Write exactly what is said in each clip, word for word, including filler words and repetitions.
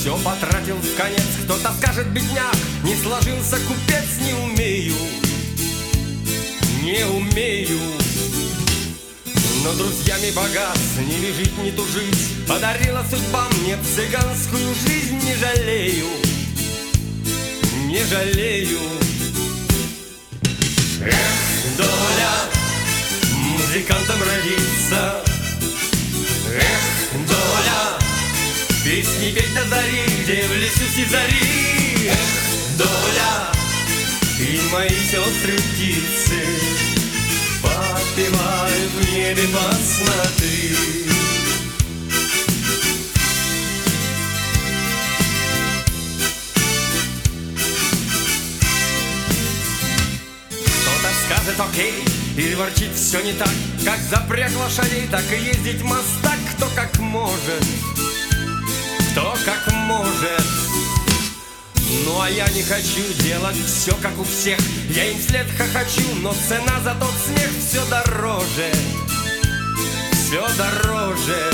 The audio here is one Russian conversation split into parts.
все потратил в конец. Кто-то скажет, бедняк, не сложился купец. Не умею, не умею. Но друзьями богат, не лежить, не тужить. Подарила судьба мне цыганскую жизнь. Не жалею, не жалею. Эх, доля, музыкантом родиться. Эх, доля, песни петь до зари, где в лесу сизари. Эх, доля, и мои сестры птицы подпевают в небе, посмотри. Кто-то скажет окей, или ворчит все не так. Как запряг лошадей, так и ездить мастак. Кто как может, кто как может. Ну а я не хочу делать все как у всех. Я им вслед хохочу, но цена за тот смех все дороже, все дороже.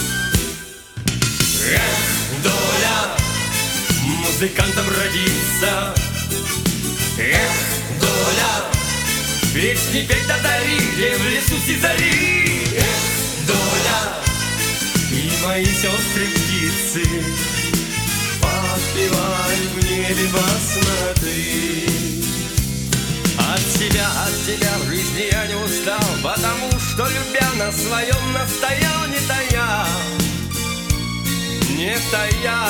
Эх, доля, музыкантом родиться. Эх, доля, песни петь до зари, где в лесу сизари. Эх, доля, и мои сестры птицы подпевают в небе, посмотри. От тебя, от тебя в жизни я не устал, потому что, любя, на своем настоял, не тая, не тая.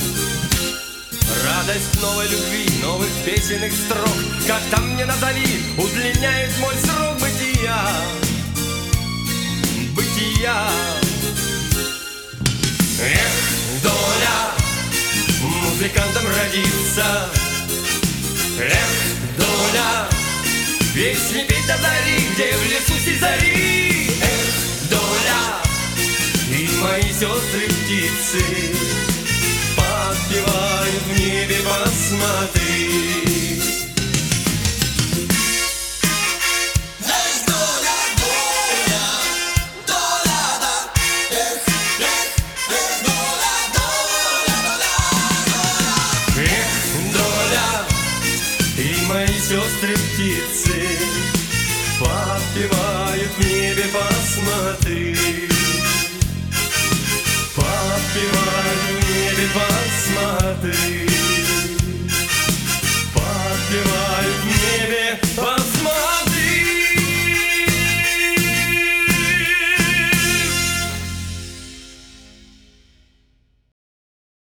Радость новой любви, новых песенных строк, как там мне назови, удлиняет мой срок бытия, бытия. Эх, доля, музыкантом родиться. Эх, доля, песни петь до зари, где в лесу сизари. Эх, доля, и мои сестры птицы подпевают в небе, посмотри. Мои сестры птицы